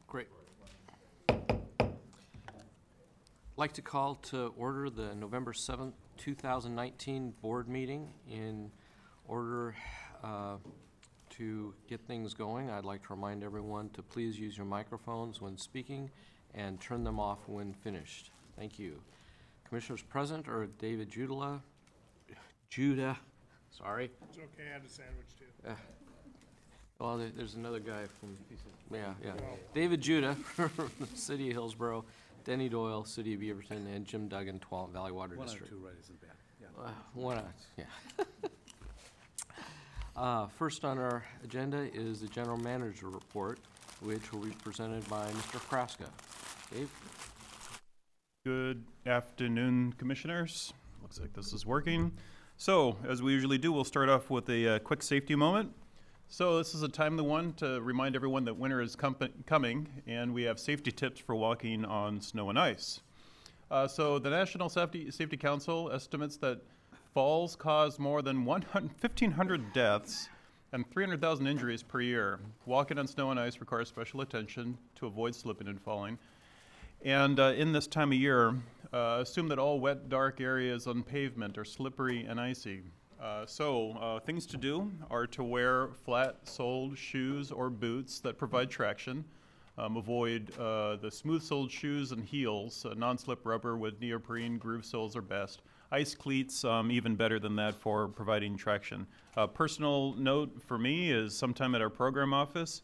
Great. I'd like to call to order the November 7th, 2019 board meeting. In order to get things going, I'd like to remind everyone to please use your microphones when speaking and turn them off when finished. Thank you. Commissioners present are David Judah, sorry. It's okay, I had a sandwich too. Well, there's another guy from, yeah. David Judah from the City of Hillsborough, Denny Doyle, City of Beaverton, and Jim Duggan, 12 Valley Water District. 1 out of 2 right isn't bad. Yeah. 1 out, yeah. First on our agenda is the General Manager Report, which will be presented by Mr. Kraska. Dave? Good afternoon, Commissioners. Looks like this is working. So, as we usually do, we'll start off with a quick safety moment. So this is a timely one to remind everyone that winter is coming, and we have safety tips for walking on snow and ice. So the National Safety Council estimates that falls cause more than 1,500 deaths and 300,000 injuries per year. Walking on snow and ice requires special attention to avoid slipping and falling. And in this time of year, assume that all wet, dark areas on pavement are slippery and icy. So things to do are to wear flat-soled shoes or boots that provide traction. Avoid the smooth-soled shoes and heels. Non-slip rubber with neoprene groove soles are best. Ice cleats, even better than that for providing traction. Personal note for me is sometime at our program office,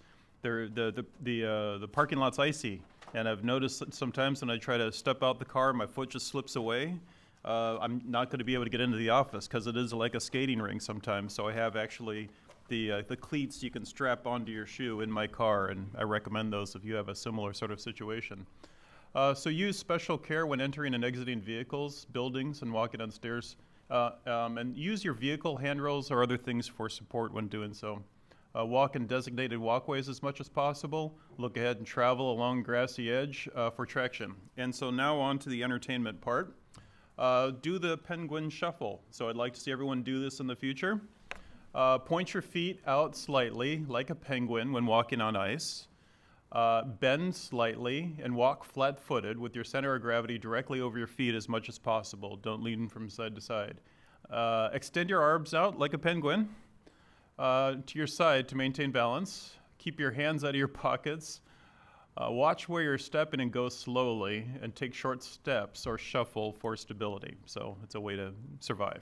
the parking lot's icy. And I've noticed that sometimes when I try to step out the car, my foot just slips away. I'm not going to be able to get into the office because it is like a skating rink sometimes. So I have actually the cleats you can strap onto your shoe in my car, and I recommend those if you have a similar sort of situation. So use special care when entering and exiting vehicles, buildings, and walking on stairs. And use your vehicle handrails or other things for support when doing so. Walk in designated walkways as much as possible. Look ahead and travel along grassy edge for traction. And so now on to the entertainment part. Do the penguin shuffle. So I'd like to see everyone do this in the future. Point your feet out slightly like a penguin when walking on ice. Bend slightly and walk flat-footed with your center of gravity directly over your feet as much as possible. Don't lean from side to side. Extend your arms out like a penguin to your side to maintain balance. Keep your hands out of your pockets. Watch where you're stepping and go slowly, and take short steps or shuffle for stability. So it's a way to survive.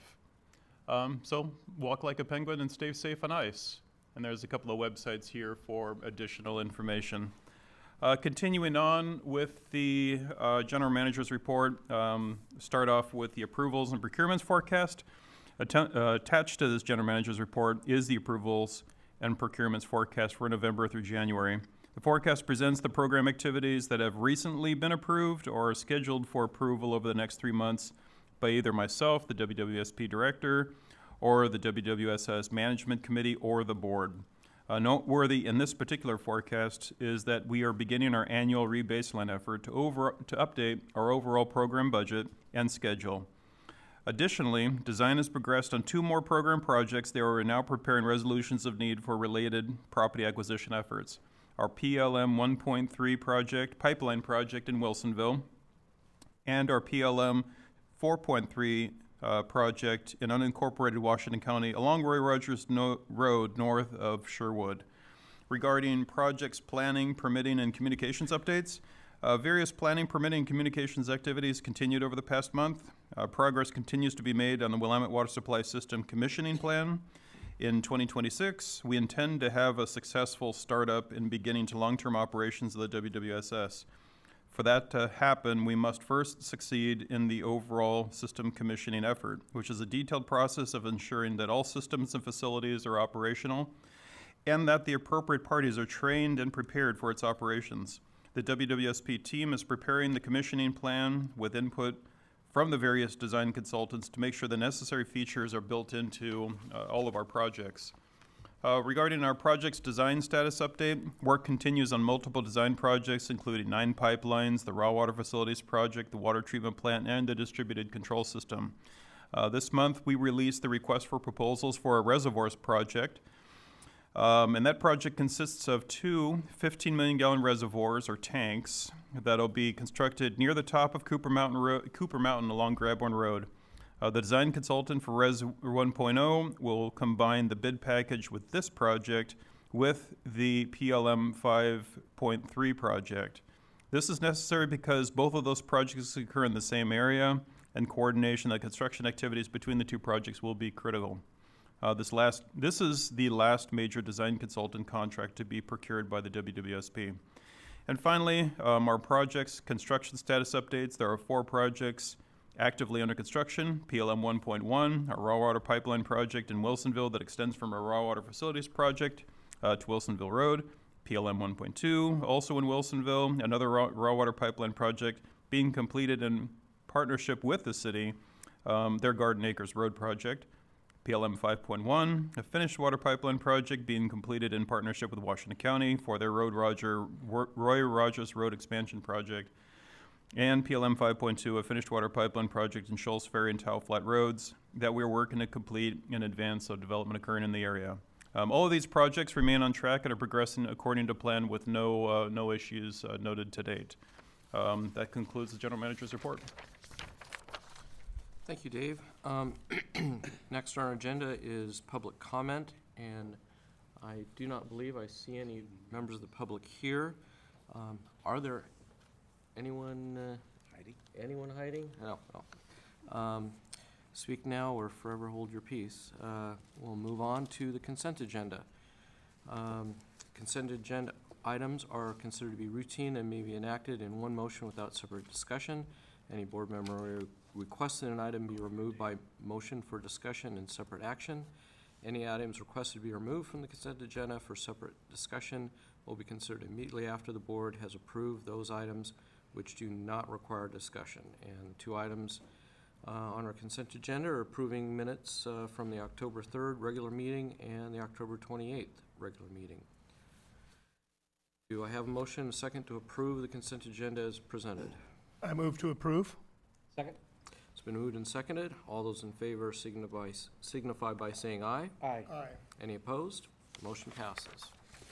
So walk like a penguin and stay safe on ice. And there's a couple of websites here for additional information. Continuing on with the General Manager's Report, start off with the approvals and procurements forecast. Attached to this General Manager's Report is the approvals and procurements forecast for November through January. The forecast presents the program activities that have recently been approved or are scheduled for approval over the next 3 months by either myself, the WWSP Director, or the WWSS Management Committee, or the Board. Noteworthy in this particular forecast is that we are beginning our annual rebaseline effort to update our overall program budget and schedule. Additionally, design has progressed on 2 more program projects. They are now preparing resolutions of need for related property acquisition efforts. Our PLM 1.3 project, pipeline project in Wilsonville, and our PLM 4.3 project in unincorporated Washington County along Roy Rogers Road north of Sherwood. Regarding projects planning, permitting, and communications updates, various planning, permitting, and communications activities continued over the past month. Progress continues to be made on the Willamette Water Supply System commissioning plan. In 2026, we intend to have a successful startup and beginning to long-term operations of the WWSS. For that to happen, we must first succeed in the overall system commissioning effort, which is a detailed process of ensuring that all systems and facilities are operational and that the appropriate parties are trained and prepared for its operations. The WWSP team is preparing the commissioning plan with input from the various design consultants to make sure the necessary features are built into all of our projects. Regarding our project's design status update, work continues on multiple design projects, including 9 pipelines, the raw water facilities project, the water treatment plant, and the distributed control system. This month, we released the request for proposals for a reservoirs project. And that project consists of two 15 million gallon reservoirs or tanks that'll be constructed near the top of Cooper Mountain along Grabhorn Road. The design consultant for Res 1.0 will combine the bid package with this project with the PLM 5.3 project. This is necessary because both of those projects occur in the same area, and coordination of construction activities between the two projects will be critical. This is the last major design consultant contract to be procured by the WWSP. And finally, our projects construction status updates. There are 4 projects actively under construction. PLM 1.1, a raw water pipeline project in Wilsonville that extends from a raw water facilities project to Wilsonville Road. PLM 1.2, also in Wilsonville, another raw water pipeline project being completed in partnership with the city, their Garden Acres Road project. PLM 5.1, a finished water pipeline project being completed in partnership with Washington County for their Roy Rogers Road expansion project. And PLM 5.2, a finished water pipeline project in Shoals Ferry and Towel Flat Roads that we're working to complete in advance of development occurring in the area. All of these projects remain on track and are progressing according to plan with no issues noted to date. That concludes the General Manager's report. Thank you, Dave. Next on our agenda is public comment, and I do not believe I see any members of the public here. Are there anyone hiding? No. Speak now or forever hold your peace. We'll move on to the consent agenda. Consent agenda items are considered to be routine and may be enacted in one motion without separate discussion. Any board member requesting an item be removed by motion for discussion and separate action. Any items requested to be removed from the consent agenda for separate discussion will be considered immediately after the board has approved those items which do not require discussion. And 2 items on our consent agenda are approving minutes from the October 3rd regular meeting and the October 28th regular meeting. Do I have a motion and a second to approve the consent agenda as presented? I move to approve. Second? It's been moved and seconded. All those in favor signify by saying aye. Aye. Aye. Any opposed? Motion passes.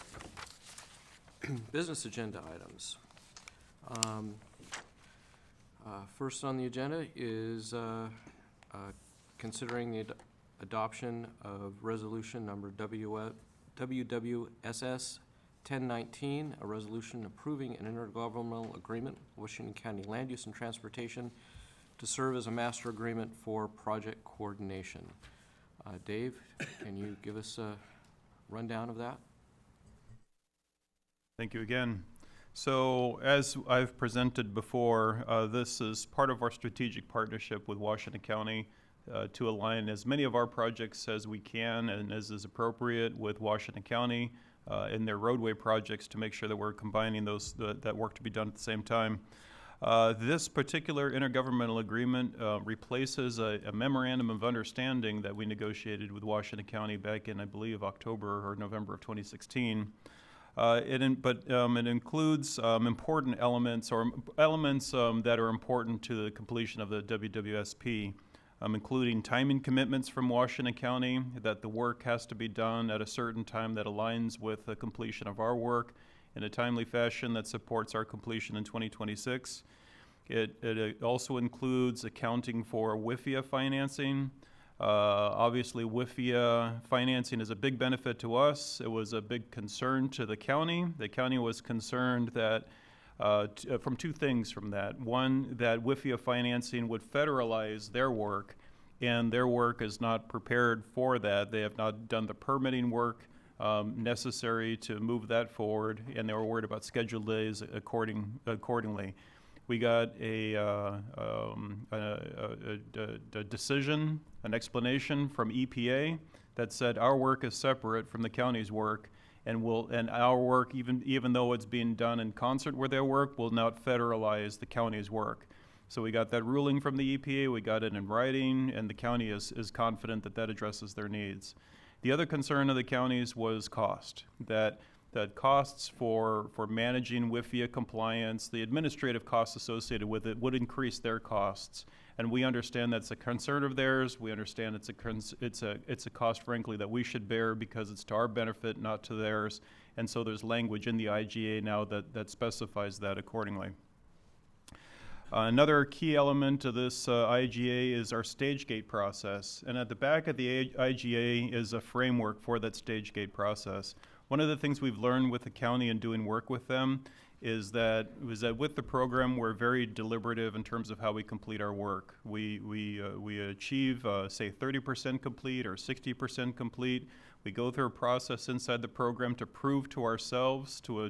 Business agenda items. First on the agenda is considering the adoption of resolution number WWSS 1019, a resolution approving an intergovernmental agreement with Washington County Land Use and Transportation to serve as a master agreement for project coordination. Dave, can you give us a rundown of that? Thank you again. So as I've presented before, this is part of our strategic partnership with Washington County to align as many of our projects as we can and as is appropriate with Washington County in their roadway projects to make sure that we're combining those that work to be done at the same time. This particular intergovernmental agreement replaces a memorandum of understanding that we negotiated with Washington County back in, I believe, October or November of 2016. It includes important elements or elements that are important to the completion of the WWSP, including timing commitments from Washington County, that the work has to be done at a certain time that aligns with the completion of our work in a timely fashion that supports our completion in 2026. It also includes accounting for WIFIA financing. Obviously, WIFIA financing is a big benefit to us. It was a big concern to the county. The county was concerned that from 2 things from that. One, that WIFIA financing would federalize their work, and their work is not prepared for that. They have not done the permitting work necessary to move that forward, and they were worried about schedule delays accordingly. We got a decision, an explanation from EPA that said our work is separate from the county's work, and our work, even though it's being done in concert with their work, will not federalize the county's work. So we got that ruling from the EPA, we got it in writing, and the county is confident that that addresses their needs. The other concern of the counties was cost, that that costs for managing WIFIA compliance, the administrative costs associated with it would increase their costs. And we understand that's a concern of theirs. We understand it's a cost, frankly, that we should bear because it's to our benefit, not to theirs. And so there's language in the IGA now that specifies that accordingly. Another key element of this IGA is our stage gate process. And at the back of the IGA is a framework for that stage gate process. One of the things we've learned with the county and doing work with them is that with the program, we're very deliberative in terms of how we complete our work. We achieve, say, 30% complete or 60% complete. We go through a process inside the program to prove to ourselves, to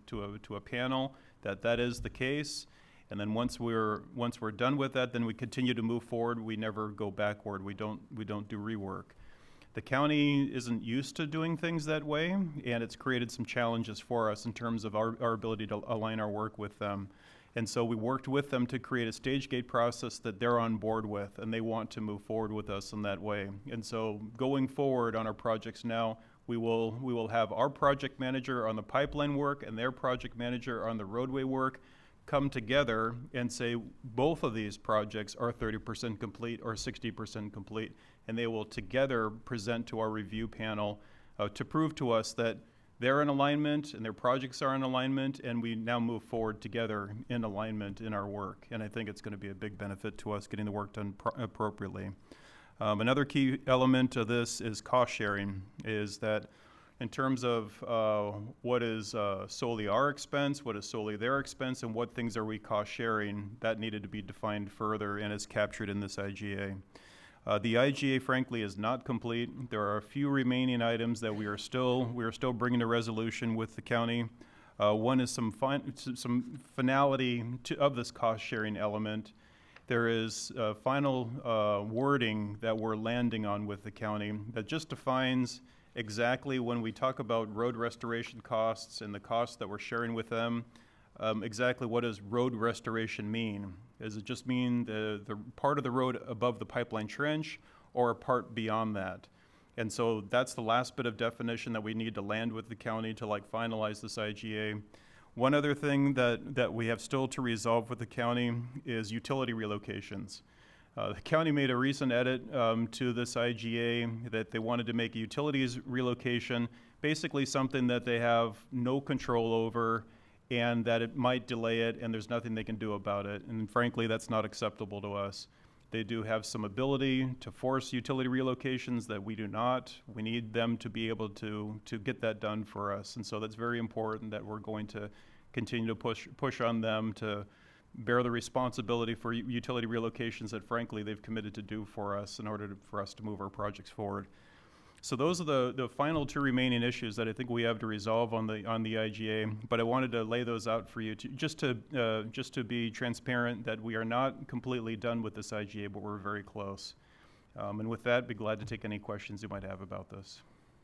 a panel, that is the case. And then once we're done with that, then we continue to move forward. We never go backward. We don't do rework. The county isn't used to doing things that way, and it's created some challenges for us in terms of our ability to align our work with them. And so we worked with them to create a stage gate process that they're on board with, and they want to move forward with us in that way. And so going forward on our projects now, we will have our project manager on the pipeline work and their project manager on the roadway work come together and say both of these projects are 30% complete or 60% complete, and they will together present to our review panel to prove to us that they're in alignment and their projects are in alignment, and we now move forward together in alignment in our work. And I think it's going to be a big benefit to us getting the work done appropriately. Another key element of this is cost sharing, is that in terms of what is solely our expense, what is solely their expense, and what things are we cost sharing, that needed to be defined further and is captured in this IGA. The IGA, frankly, is not complete. There are a few remaining items that we are still bringing to resolution with the county. One is some finality of this cost sharing element. There is final wording that we're landing on with the county that just defines exactly when we talk about road restoration costs and the costs that we're sharing with them, exactly what does road restoration mean? Does it just mean the part of the road above the pipeline trench or a part beyond that? And so that's the last bit of definition that we need to land with the county to finalize this IGA. One other thing that we have still to resolve with the county is utility relocations. The county made a recent edit to this IGA that they wanted to make a utilities relocation, basically something that they have no control over and that it might delay it and there's nothing they can do about it. And frankly, that's not acceptable to us. They do have some ability to force utility relocations that we do not. We need them to be able to get that done for us. And so that's very important that we're going to continue to push on them to bear the responsibility for utility relocations that frankly they've committed to do for us in order for us to move our projects forward. So those are the final two remaining issues that I think we have to resolve on the IGA, but I wanted to lay those out for you just to be transparent that we are not completely done with this IGA, but we're very close. And with that, be glad to take any questions you might have about this.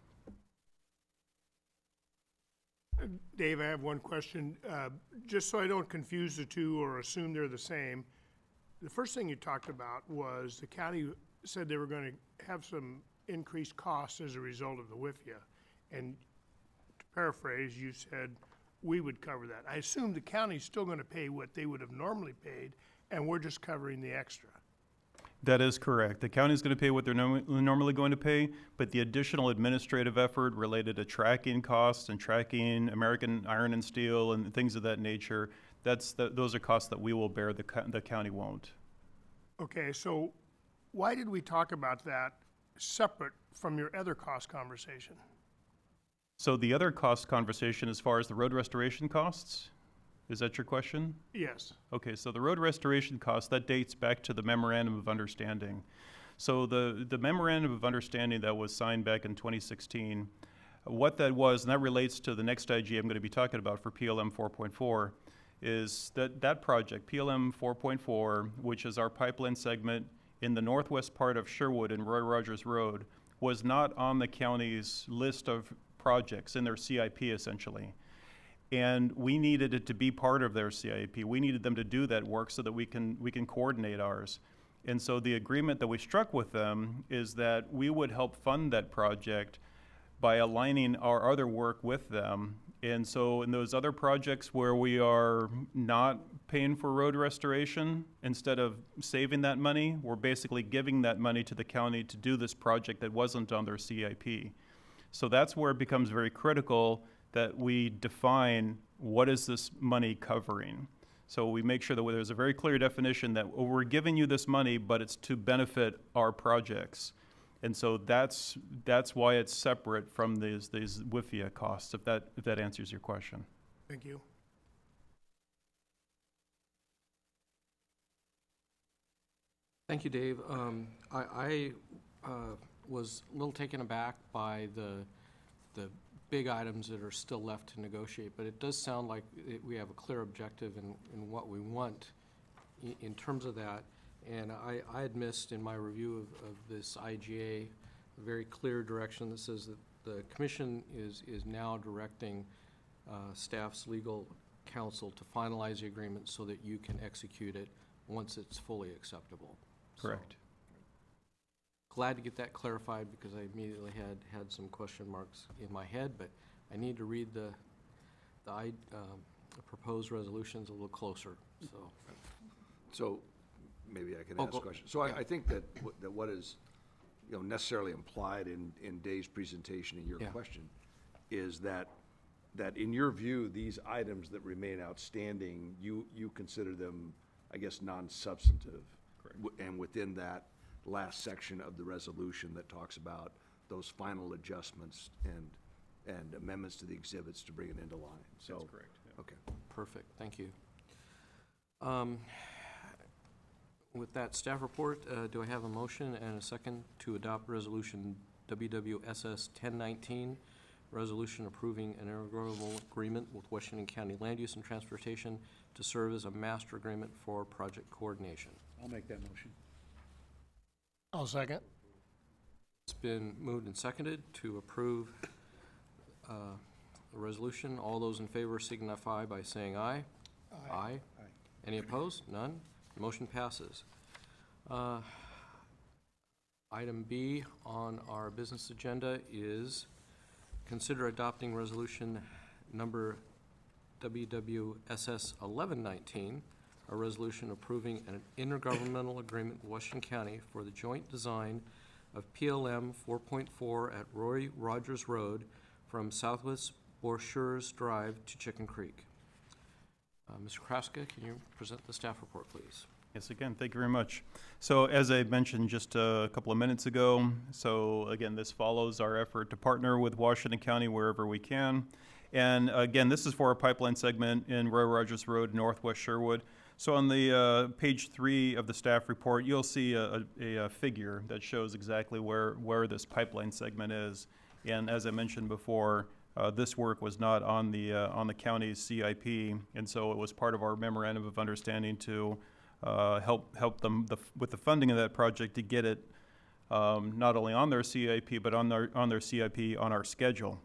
Dave, I have one question. Just so I don't confuse the two or assume they're the same, the first thing you talked about was the county said they were going to have some increased costs as a result of the WIFIA. And to paraphrase, you said we would cover that. I assume the county's still going to pay what they would have normally paid, and we're just covering the extra. That is correct. The county is going to pay what they're normally going to pay, but the additional administrative effort related to tracking costs and tracking American Iron and Steel and things of that nature, those are costs that we will bear, the county won't. Okay, so why did we talk about that separate from your other cost conversation? So the other cost conversation as far as the road restoration costs? Is that your question? Yes. Okay, so the road restoration cost, that dates back to the Memorandum of Understanding. So the Memorandum of Understanding that was signed back in 2016, what that was, and that relates to the next IGA I'm going to be talking about for PLM 4.4, is that project, PLM 4.4, which is our pipeline segment in the northwest part of Sherwood and Roy Rogers Road, was not on the county's list of projects in their CIP essentially. And we needed it to be part of their CIP. We needed them to do that work so that we can coordinate ours. And so the agreement that we struck with them is that we would help fund that project by aligning our other work with them. And so in those other projects where we are not paying for road restoration, instead of saving that money, we're basically giving that money to the county to do this project that wasn't on their CIP. So that's where it becomes very critical that we define what is this money covering. So we make sure that there's a very clear definition that we're giving you this money, but it's to benefit our projects. And so that's why it's separate from these WIFIA costs, if that answers your question. Thank you. Thank you, Dave. I was a little taken aback by the big items that are still left to negotiate, but it does sound like we have a clear objective in what we want in terms of that. And I had missed in my review of this IGA a very clear direction that says that the commission is now directing staff's legal counsel to finalize the agreement so that you can execute it once it's fully acceptable. Correct. So, glad to get that clarified because I immediately had some question marks in my head, but I need to read the proposed resolutions a little closer, so. So, maybe I can Oh, ask go- a question. So I think that what is, necessarily implied in Dave's presentation and your Yeah. question is that in your view, these items that remain outstanding, you consider them, I guess, non-substantive. Correct. And within that last section of the resolution that talks about those final adjustments and amendments to the exhibits to bring it into line. So, That's correct. Yeah. okay. Perfect, thank you. With that staff report, do I have a motion and a second to adopt resolution WWSS 1019, resolution approving an intergovernmental agreement with Washington County Land Use and Transportation to serve as a master agreement for project coordination? I'll make that motion. I'll second. It's been moved and seconded to approve the resolution. All those in favor signify by saying aye. Aye. Aye. Any opposed? None. Motion passes. Item B on our business agenda is consider adopting resolution number WWSS 1119, a resolution approving an intergovernmental agreement with Washington County for the joint design of PLM 4.4 at Roy Rogers Road from Southwest Borchers Drive to Chicken Creek. Mr. Kraska, can you present the staff report, please? Yes, again, thank you very much. So as I mentioned just a couple of minutes ago, so again, this follows our effort to partner with Washington County wherever we can. And again, this is for a pipeline segment in Roy Rogers Road, Northwest Sherwood. So on the page 3 of the staff report, you'll see a figure that shows exactly where this pipeline segment is. And as I mentioned before, this work was not on the county's CIP, and so it was part of our memorandum of understanding to help them with the funding of that project to get it not only on their CIP but on their CIP on our schedule.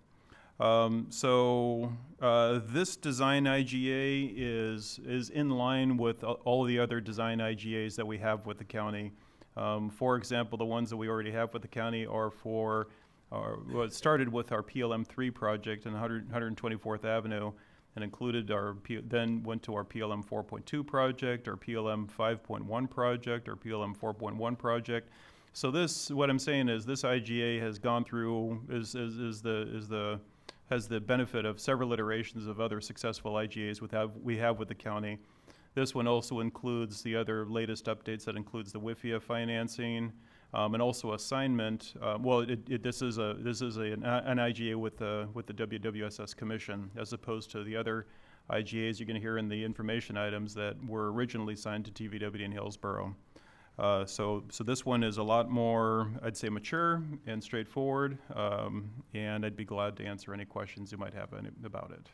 So this design IGA is in line with all the other design IGAs that we have with the county. For example, the ones that we already have with the county are for. Well, it started with our PLM 3 project in 124th Avenue and included then went to our PLM 4.2 project, our PLM 5.1 project, our PLM 4.1 project. So this, what I'm saying is this IGA has gone through, has the benefit of several iterations of other successful IGAs we have with the county. This one also includes the other latest updates that includes the WIFIA financing, and also assignment. This is an IGA with the WWSS Commission, as opposed to the other IGAs you're going to hear in the information items that were originally signed to TVW in Hillsborough. So this one is a lot more, I'd say, mature and straightforward, and I'd be glad to answer any questions you might have about it.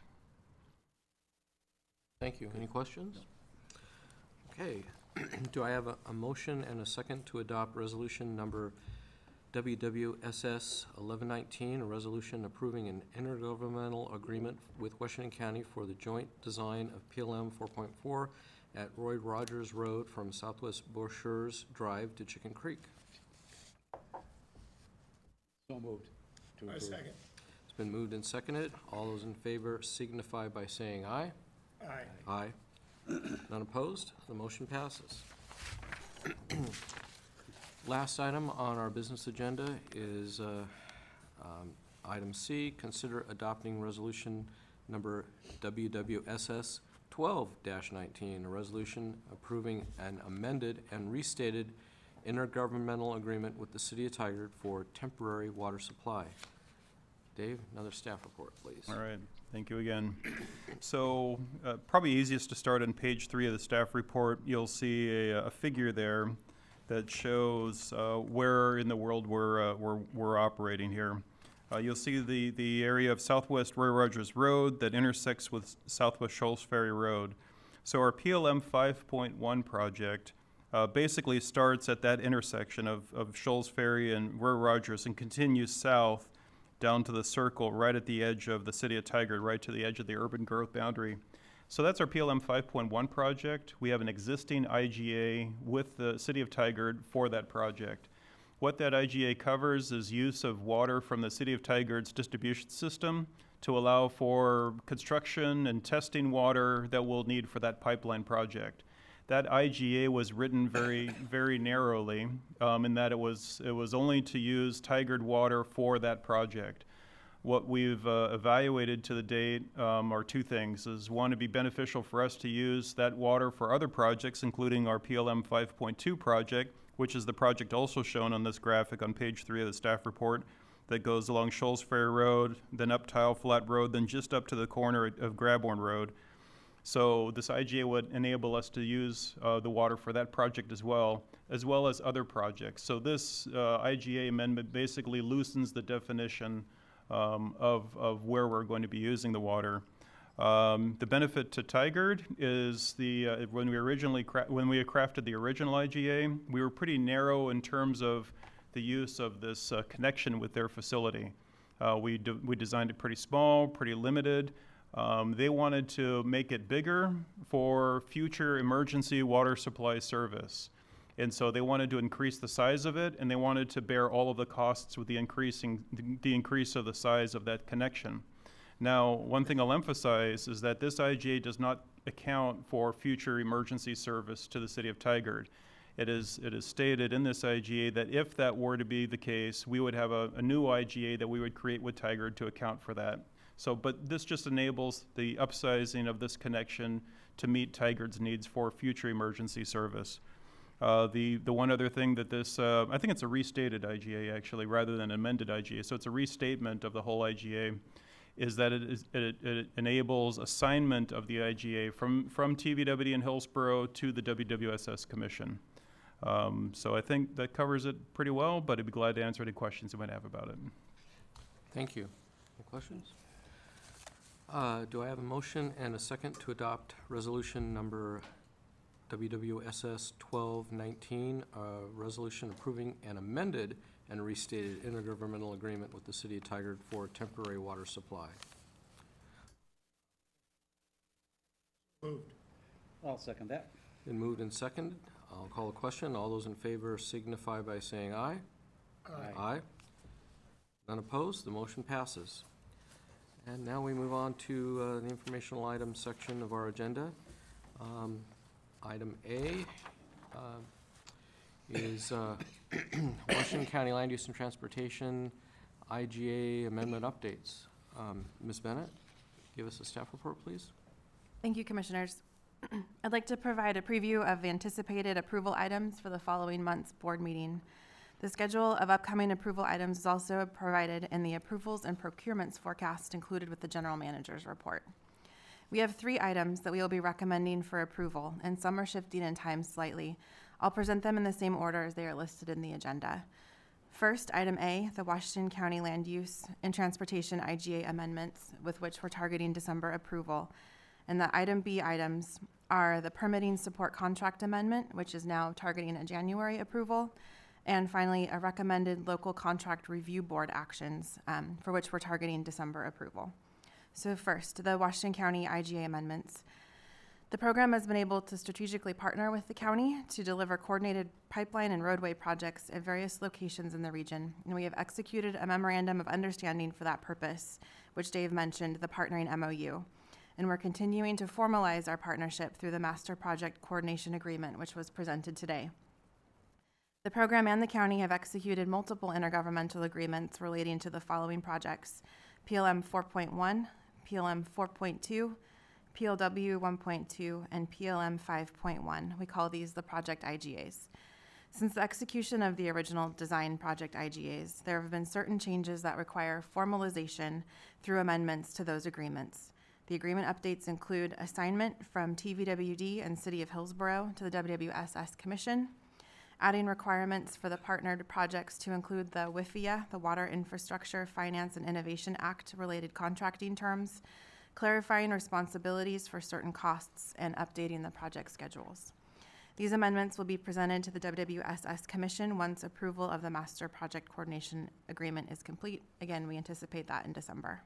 Thank you. Any questions? Okay. Do I have a motion and a second to adopt resolution number WWSS 1119, a resolution approving an intergovernmental agreement with Washington County for the joint design of PLM 4.4 at Roy Rogers Road from Southwest Borchers Drive to Chicken Creek? So moved. To I approve. second. been moved and seconded. All those in favor signify by saying aye. Aye. Aye. None opposed? The motion passes. Last item on our business agenda is item C, consider adopting resolution number WWSS 12-19, a resolution approving an amended and restated intergovernmental agreement with the City of Tigard for temporary water supply. Dave, another staff report, please. All right, thank you again. So probably easiest to start on page 3 of the staff report. You'll see a figure there that shows where in the world we're operating here. You'll see the area of Southwest Roy Rogers Road that intersects with Southwest Shoals Ferry Road. So our PLM 5.1 project basically starts at that intersection of Shoals Ferry and Roy Rogers and continues south down to the circle right at the edge of the city of Tigard, right to the edge of the urban growth boundary. So that's our PLM 5.1 project. We have an existing IGA with the city of Tigard for that project. What that IGA covers is use of water from the city of Tigard's distribution system to allow for construction and testing water that we'll need for that pipeline project. That IGA was written very, very narrowly in that it was only to use Tigard water for that project. What we've evaluated to the date are two things. Is one, to be beneficial for us to use that water for other projects, including our PLM 5.2 project, which is the project also shown on this graphic on page 3 of the staff report, that goes along Shoals Ferry Road, then up Tile Flat Road, then just up to the corner of Grabhorn Road. So this IGA would enable us to use the water for that project as well as other projects. So this IGA amendment basically loosens the definition of where we're going to be using the water. The benefit to Tigard is when we crafted the original IGA, we were pretty narrow in terms of the use of this connection with their facility. We designed it pretty small, pretty limited. They wanted to make it bigger for future emergency water supply service. And so they wanted to increase the size of it, and they wanted to bear all of the costs with the increase of the size of that connection. Now, one thing I'll emphasize is that this IGA does not account for future emergency service to the city of Tigard. It is stated in this IGA that if that were to be the case, we would have a new IGA that we would create with Tigard to account for that. So, but this just enables the upsizing of this connection to meet Tigard's needs for future emergency service. The one other thing that this, I think it's a restated IGA actually, rather than amended IGA. So it's a restatement of the whole IGA, is that it enables assignment of the IGA from TVWD in Hillsborough to the WWSS Commission. So I think that covers it pretty well, but I'd be glad to answer any questions you might have about it. Thank you. Any questions? Do I have a motion and a second to adopt resolution number WWSS 12-19, a resolution approving an amended and restated intergovernmental agreement with the City of Tigard for temporary water supply? Moved. I'll second that. Been moved and seconded. I'll call a question. All those in favor signify by saying aye. Aye. Aye. None opposed? The motion passes. And now we move on to the informational items section of our agenda. Item A is Washington County Land Use and Transportation IGA amendment updates. Ms. Bennett, give us a staff report, please. Thank you, Commissioners. I'd like to provide a preview of anticipated approval items for the following month's board meeting. The schedule of upcoming approval items is also provided in the approvals and procurements forecast included with the General Manager's report. We have 3 items that we will be recommending for approval, and some are shifting in time slightly. I'll present them in the same order as they are listed in the agenda. First, item A, the Washington County Land Use and Transportation IGA amendments, with which we're targeting December approval. And the item B items are the permitting support contract amendment, which is now targeting a January approval. And finally, a recommended local contract review board actions, for which we're targeting December approval. So first, the Washington County IGA amendments. The program has been able to strategically partner with the county to deliver coordinated pipeline and roadway projects at various locations in the region, and we have executed a memorandum of understanding for that purpose, which Dave mentioned, the partnering MOU. And we're continuing to formalize our partnership through the Master Project Coordination Agreement, which was presented today. The program and the county have executed multiple intergovernmental agreements relating to the following projects: PLM 4.1, PLM 4.2, PLW 1.2, and PLM 5.1. We call these the project IGAs. Since the execution of the original design project IGAs, there have been certain changes that require formalization through amendments to those agreements. The agreement updates include assignment from TVWD and City of Hillsborough to the WWSS Commission, adding requirements for the partnered projects to include the WIFIA, the Water Infrastructure Finance and Innovation Act related contracting terms, clarifying responsibilities for certain costs, and updating the project schedules. These amendments will be presented to the WWSS Commission once approval of the Master Project Coordination Agreement is complete. Again, we anticipate that in December.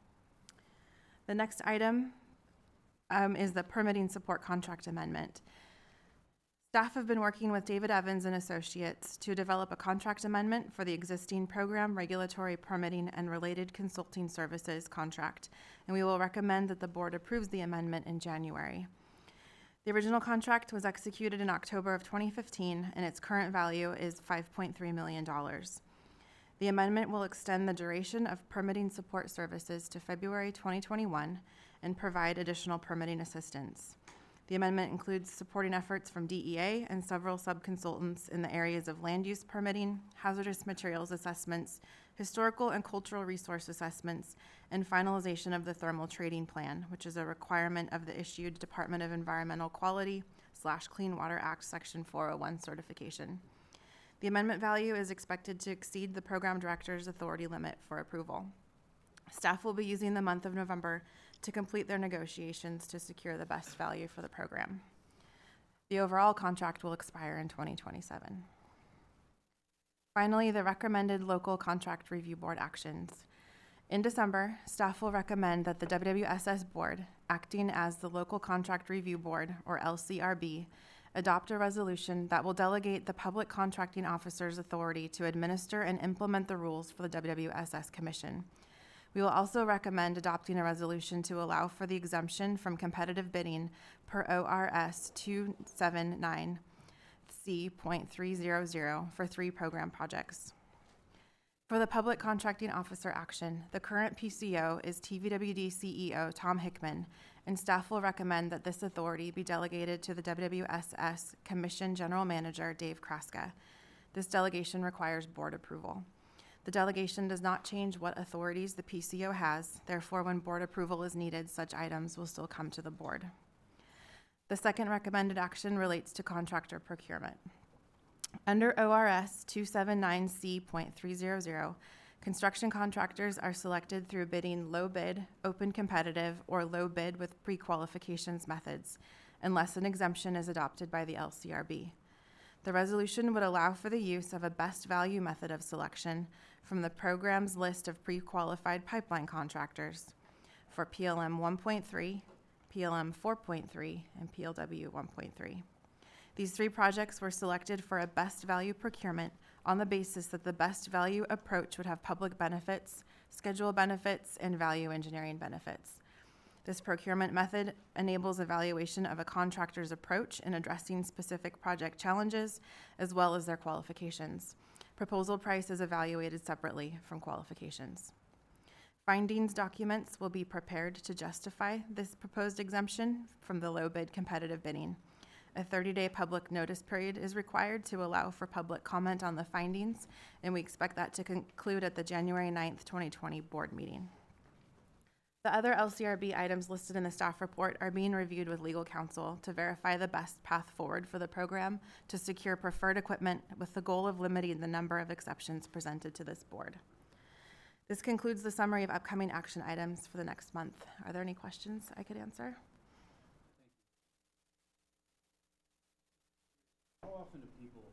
The next item is the permitting support contract amendment. Staff have been working with David Evans and Associates to develop a contract amendment for the existing program, regulatory permitting, and related consulting services contract, and we will recommend that the board approves the amendment in January. The original contract was executed in October of 2015, and its current value is $5.3 million. The amendment will extend the duration of permitting support services to February 2021 and provide additional permitting assistance. The amendment includes supporting efforts from DEA and several sub-consultants in the areas of land use permitting, hazardous materials assessments, historical and cultural resource assessments, and finalization of the thermal trading plan, which is a requirement of the issued Department of Environmental Quality / Clean Water Act Section 401 certification. The amendment value is expected to exceed the program director's authority limit for approval. Staff will be using the month of November to complete their negotiations to secure the best value for the program. The overall contract will expire in 2027. Finally, the recommended local contract review board actions. In December, staff will recommend that the WWSS board, acting as the local contract review board, or LCRB, adopt a resolution that will delegate the public contracting officer's authority to administer and implement the rules for the WWSS Commission. We will also recommend adopting a resolution to allow for the exemption from competitive bidding per ORS 279C.300 for 3 program projects. For the public contracting officer action, the current PCO is TVWD CEO Tom Hickman, and staff will recommend that this authority be delegated to the WWSS Commission General Manager Dave Kraska. This delegation requires board approval. The delegation does not change what authorities the PCO has. Therefore, when board approval is needed, such items will still come to the board. The second recommended action relates to contractor procurement. Under ORS 279C.300, construction contractors are selected through bidding low bid, open competitive, or low bid with pre-qualifications methods, unless an exemption is adopted by the LCRB. The resolution would allow for the use of a best value method of selection from the program's list of pre-qualified pipeline contractors for PLM 1.3, PLM 4.3, and PLW 1.3. These 3 projects were selected for a best value procurement on the basis that the best value approach would have public benefits, schedule benefits, and value engineering benefits. This procurement method enables evaluation of a contractor's approach in addressing specific project challenges, as well as their qualifications. Proposal price is evaluated separately from qualifications. Findings documents will be prepared to justify this proposed exemption from the low bid competitive bidding. A 30-day public notice period is required to allow for public comment on the findings, and we expect that to conclude at the January 9th, 2020 board meeting. The other LCRB items listed in the staff report are being reviewed with legal counsel to verify the best path forward for the program to secure preferred equipment with the goal of limiting the number of exceptions presented to this board. This concludes the summary of upcoming action items for the next month. Are there any questions I could answer? How often do people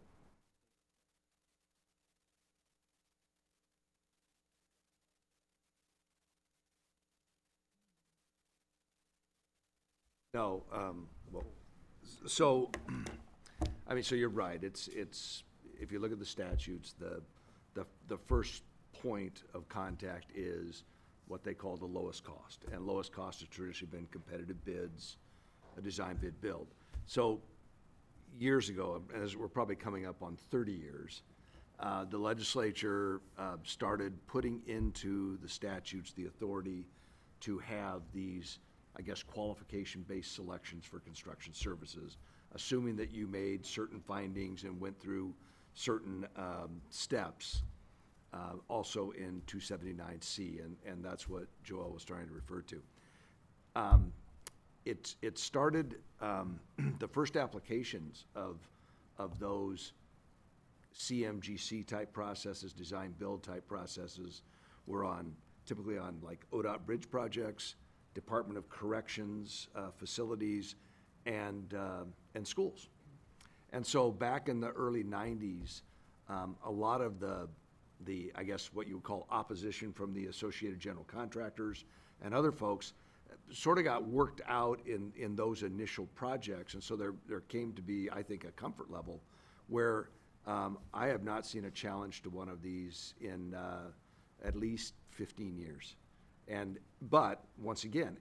No, well, so, I mean, so you're right, it's, if you look at the statutes, the first point of contact is what they call the lowest cost, and lowest cost has traditionally been competitive bids, a design bid build. So, years ago, as we're probably coming up on 30 years, the legislature started putting into the statutes the authority to have these, I guess, qualification-based selections for construction services, assuming that you made certain findings and went through certain steps, also in 279C, and that's what Joel was trying to refer to. It started, the first applications of those CMGC type processes, design build type processes, were typically on like ODOT bridge projects, Department of Corrections facilities, and schools. And so back in the early 90s, a lot of the I guess what you would call opposition from the Associated General Contractors and other folks sort of got worked out in those initial projects. And so there came to be, I think, a comfort level where I have not seen a challenge to one of these in at least 15 years. But once again,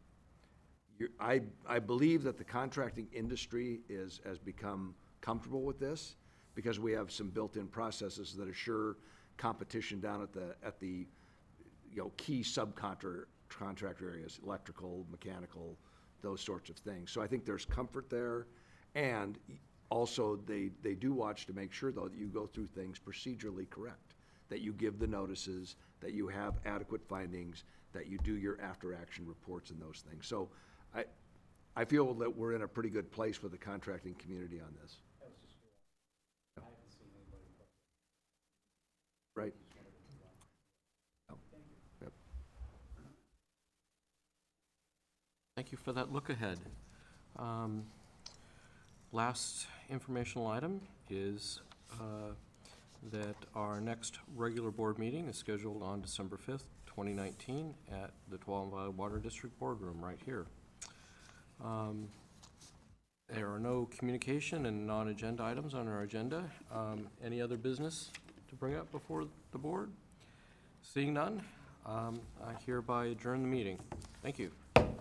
I believe that the contracting industry has become comfortable with this because we have some built-in processes that assure competition down at the key subcontractor areas, electrical, mechanical, those sorts of things. So I think there's comfort there, and also they do watch to make sure though that you go through things procedurally correct, that you give the notices, that you have adequate findings, that you do your after-action reports and those things. So I feel that we're in a pretty good place with the contracting community on this. Yeah. Right. Yep. Thank you for that look ahead. Last informational item is that our next regular board meeting is scheduled on December 5th, 2019 at the Tualatin Water District Boardroom right here. There are no communication and non-agenda items on our agenda. Any other business to bring up before the board? Seeing none, I hereby adjourn the meeting. Thank you.